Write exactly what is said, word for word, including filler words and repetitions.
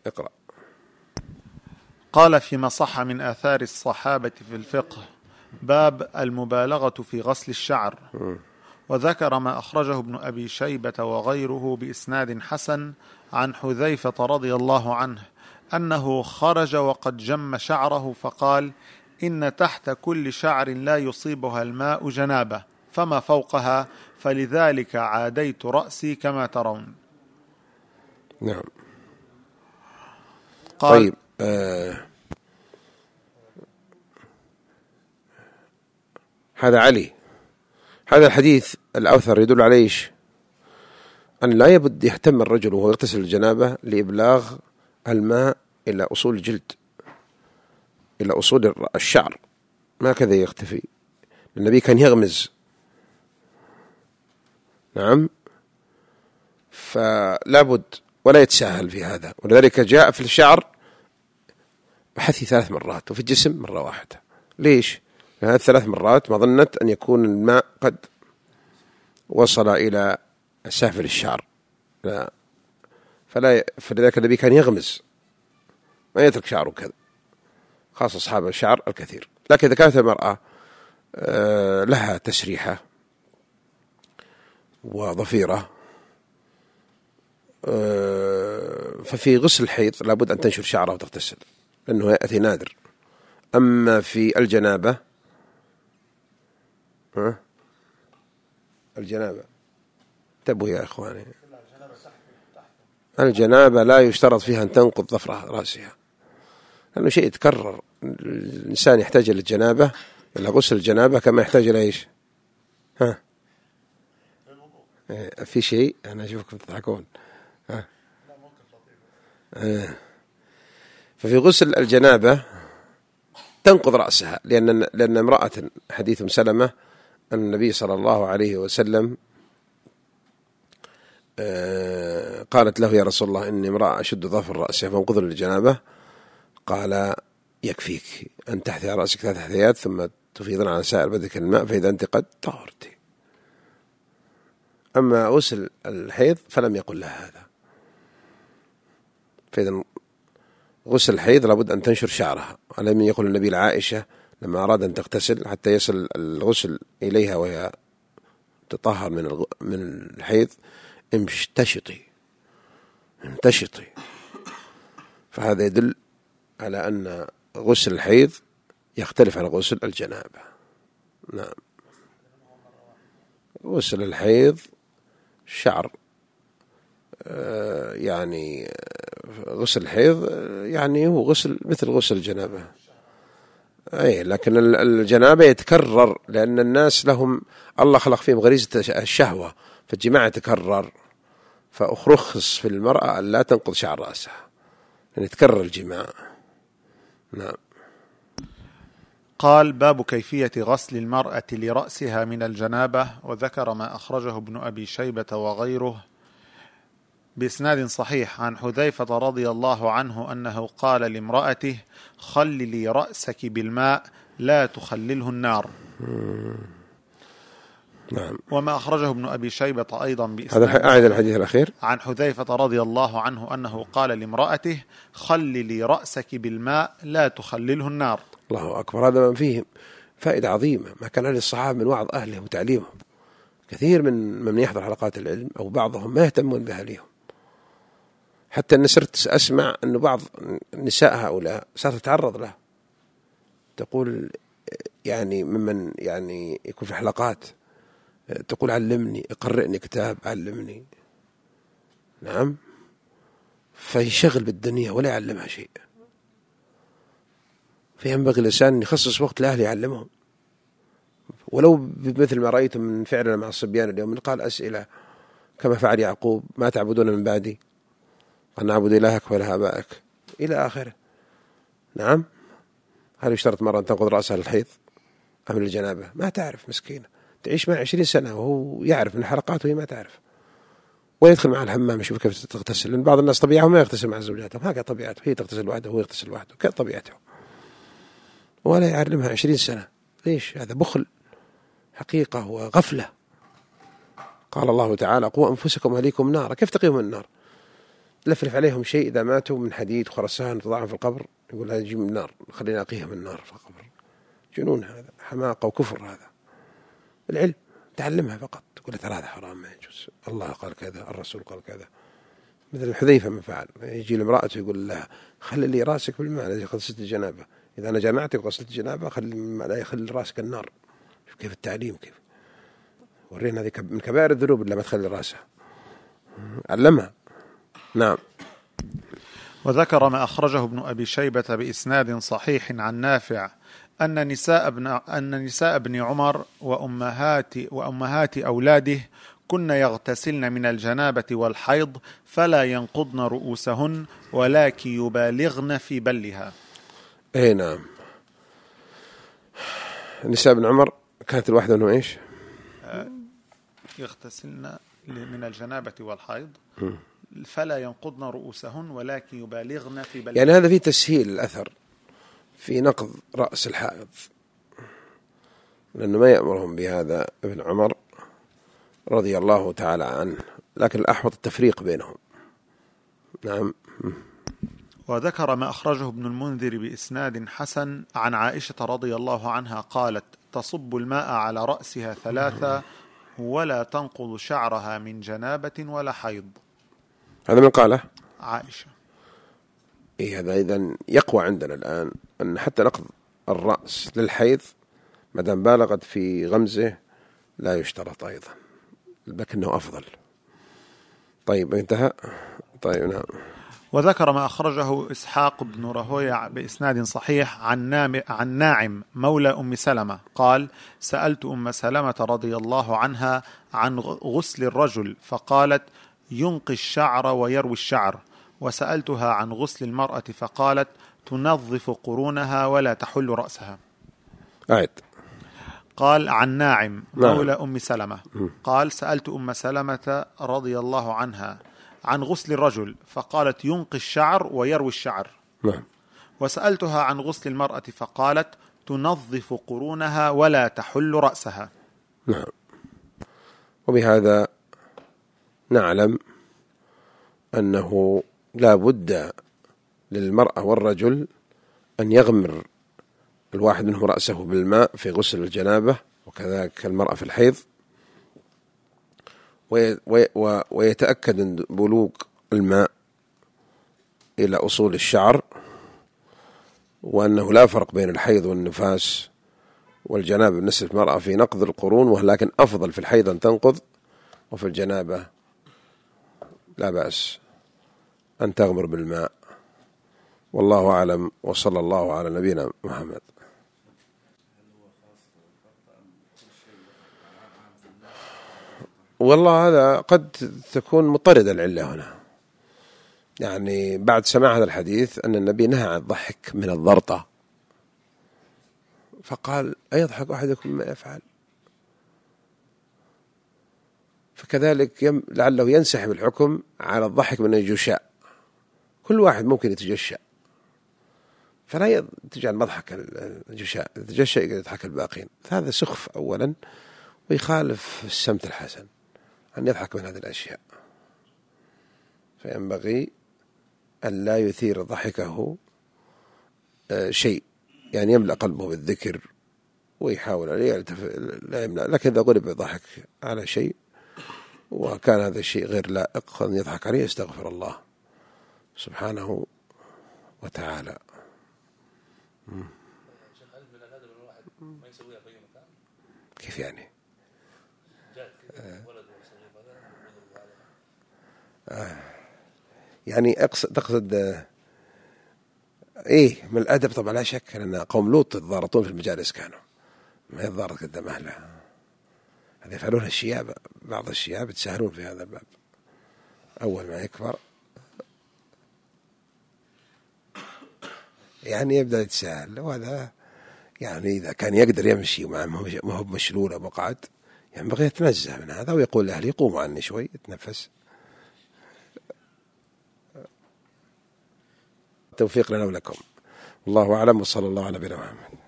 اقرأ. قال فيما صح من آثار الصحابة في الفقه باب المبالغة في غسل الشعر. م. وذكر ما أخرجه ابن أبي شيبة وغيره بإسناد حسن عن حذيفة رضي الله عنه أنه خرج وقد جم شعره فقال: إن تحت كل شعر لا يصيبها الماء جنابة فما فوقها، فلذلك عاديت رأسي كما ترون. نعم. قال طيب آه هذا علي، هذا الحديث الأوثر يدل على إيش؟ أن لا يبد يهتم الرجل وهو يغتسل الجنابة لإبلاغ الماء إلى أصول الجلد، إلى أصول الشعر، ما كذا يختفي. النبي كان يغمز. نعم. فلا بد ولا يتساهل في هذا، ولذلك جاء في الشعر بحثي ثلاث مرات وفي الجسم مرة واحدة. ليش؟ هذه الثلاث مرات مظنة أن يكون الماء قد وصل إلى سافل الشعر، لا فلا فلذلك النبي كان يغمز ما يترك شعره كذا، خاصة أصحاب الشعر الكثير. لكن إذا كانت المرأة لها تسريحة وضفيرة ففي غسل الحيض لابد أن تنشر شعرها وتغتسل، لأنه يأتي نادر. أما في الجنابة ها الجنابة انتبهوا يا إخواني، الجنابة لا يشترط فيها أن تنقض ظفر رأسها، لأنه شيء يتكرر. الإنسان يحتاج إلى الجنابة، إلى غسل الجنابة كما يحتاج إلى إيش؟ ها في شيء أنا أشوفكم تضحكون. ها ففي غسل الجنابة تنقض رأسها، لأن لأن امرأة حديث سلمة أن النبي صلى الله عليه وسلم قالت له: يا رسول الله إني امرأة أشد ظفر رأسها فانقض للجنابة. قال: يكفيك أن تحثي على رأسك ثلاث حثيات ثم تفيضن على سائر بدنك الماء فإذا أنت قد طهرت. أما غسل الحيض فلم يقل لها هذا. فإذا غسل الحيض لابد أن تنشر شعرها. ولم يقل النبي لعائشة لما أراد أن تغتسل حتى يصل الغسل إليها وهي تطهر من من الحيض: امتشطي امتشطي. فهذا يدل على أن غسل الحيض يختلف عن غسل الجنابة. نعم. غسل الحيض شعر يعني غسل الحيض يعني هو غسل مثل غسل الجنابة، أي لكن الجنابة يتكرر لأن الناس لهم الله خلق فيهم غريزة الشهوة، فالجماع يتكرر، فأخرخص في المرأة أن لا تنقض شعر رأسها يعني يتكرر الجماع. نعم. قال: باب كيفية غسل المرأة لرأسها من الجنابة. وذكر ما أخرجه ابن أبي شيبة وغيره بإسناد صحيح عن حذيفة رضي الله عنه أنه قال لامرأته: خللي رأسك بالماء لا تخلله النار. نعم. وما أخرجه ابن أبي شيبة أيضا بإسناد هذا أعد الحديث الأخير عن حذيفة رضي الله عنه أنه قال لامرأته: خللي رأسك بالماء لا تخلله النار. الله أكبر. هذا من فيه فائدة عظيمة ما كان للصحابة من وعظ أهلهم وتعليمهم. كثير من من يحضر حلقات العلم أو بعضهم ما يهتمون بأهلهم، حتى أن صرت أسمع أن بعض نساء هؤلاء صارت تتعرض له، تقول يعني ممن يعني يكون في حلقات تقول: علمني، اقرئني كتاب، علمني. نعم. فيشغل بالدنيا ولا يعلمها شيء. فينبغي الإنسان أن يخصص وقت لأهله يعلمهم، ولو بمثل ما رأيتم من فعلنا مع الصبيان اليوم، قال أسئلة كما فعل يعقوب: ما تعبدون من بعدي؟ قال: نعبد إلهك وإله آبائك، إلى آخره. نعم. هل يشترط مرة أن تنقض رأسها للحيض أم للجنابة؟ ما تعرف، مسكينة تعيش مع عشرين سنة وهو يعرف من الحلقات وهي ما تعرف، ويدخل مع الحمام يشوف كيف تغتسل. لأن بعض الناس طبيعهم ما يغتسل مع زوجاتهم، هكذا طبيعته، هي تغتسل وحده وهو يغتسل وحده، كذا طبيعته، ولا يعلمها عشرين سنة. ليش؟ هذا بخل حقيقة وغفلة. قال الله تعالى: قوا أنفسكم وأهليكم نارا. كيف تقيهم النار؟ لفلف عليهم شيء إذا ماتوا من حديد وخرسان وضعهم في القبر، يقول هذا يجي من النار، خلينا أقيها من النار في القبر. جنون هذا، حماقة وكفر هذا. العلم تعلمها فقط، تقول ترى هذا حرام ما يجوز، الله قال كذا، الرسول قال كذا. مثل حذيفة ما فعل، يجي لامرأته يقول لها خلي لي راسك بالماء الذي غسلت الجنابة، إذا أنا جامعتك وغسلت الجنابة خلي لا يخلي راسك النار. شوف كيف التعليم، كيف ورينا هذه من كبائر الذنوب إلا ما تخلي راسها، علمها. نعم. وذكر ما أخرجه ابن أبي شيبة بإسناد صحيح عن نافع أن نساء ابن أن نساء ابن عمر وأمهات وأمهات أولاده كن يغتسلن من الجنابة والحيض فلا ينقضن رؤوسهن ولكن يبالغن في بلها. اي نعم. نساء ابن عمر كانت الواحدة انه ايش؟ يغتسلن من الجنابة والحيض فلا ينقضن رؤوسهن ولكن يبالغن في بلها. يعني هذا فيه تسهيل الأثر في نقض رأس الحائض، لأنه ما يأمرهم بهذا ابن عمر رضي الله تعالى عنه، لكن الأحوط التفريق بينهم. نعم. وذكر ما أخرجه ابن المنذر بإسناد حسن عن عائشة رضي الله عنها قالت تصب الماء على رأسها ثلاثة ولا تنقض شعرها من جنابة ولا حيض. هذا من قاله عائشة. إيه هذا إذن يقوى عندنا الآن أن حتى نقض الرأس للحيض مدام بالغت في غمزه لا يشترط أيضا، لكنه أفضل. طيب انتهى. طيب نعم. وذكر ما أخرجه إسحاق بن راهويه بإسناد صحيح عن, عن ناعم مولى أم سلمة قال سألت أم سلمة رضي الله عنها عن غسل الرجل فقالت ينقي الشعر ويروي الشعر، وسألتها عن غسل المرأة فقالت تنظف قرونها ولا تحل رأسها. أعد. قال عن ناعم مولى أم سلمة قال سألت أم سلمة رضي الله عنها عن غسل الرجل فقالت ينقي الشعر ويروي الشعر. نعم. وسألتها عن غسل المرأة فقالت تنظف قرونها ولا تحل رأسها. نعم. وبهذا نعلم أنه لا بد للمرأة والرجل أن يغمر الواحد منهم رأسه بالماء في غسل الجنابة، وكذلك المرأة في الحيض، ويتأكد من بلوغ الماء إلى أصول الشعر، وأنه لا فرق بين الحيض والنفاس والجنابة بالنسبة للمرأة في نقض القرون، ولكن أفضل في الحيض أن تنقض، وفي الجنابة لا بأس أن تغمر بالماء. والله أعلم، وصلى الله على نبينا محمد. والله هذا قد تكون مضطردة العلة هنا، يعني بعد سماع هذا الحديث أن النبي نهى عن الضحك من الضرطة، فقال أيضحك أحدكم ما يفعل، فكذلك يم لعله ينسحب الحكم على الضحك من الجشاء. كل واحد ممكن يتجشأ، فلا تجعل مضحك الجشاء يتجشأ يضحك الباقين، هذا سخف أولا، ويخالف السمت الحسن أن يضحك من هذه الأشياء. فينبغي أن لا يثير ضحكه شيء، يعني يملأ قلبه بالذكر ويحاول أن لا يملأ، لكن إذا غلب الضحك على شيء وكان هذا الشيء غير لائق أن يضحك عليه يستغفر الله سبحانه وتعالى. كيف يعني؟ آه. يعني أقصد تقصد آه. إيه من الأدب طبعا لا شك أن قوم لوط يتضارطون في المجالس، كانوا ما يتضارط قدام أهله، هذا يفعلون الشياب، بعض الشياب يتساهلون في هذا الباب، أول ما يكبر يعني يبدأ يتساهل، وهذا يعني إذا كان يقدر يمشي وما ما هو مشلول أو مقعد ينبغي يعني يتنزه من هذا ويقول لأهلي قوموا عني شوي يتنفس. توفيق لنا ولكم، الله أعلم، وصلى الله على نبينا محمد.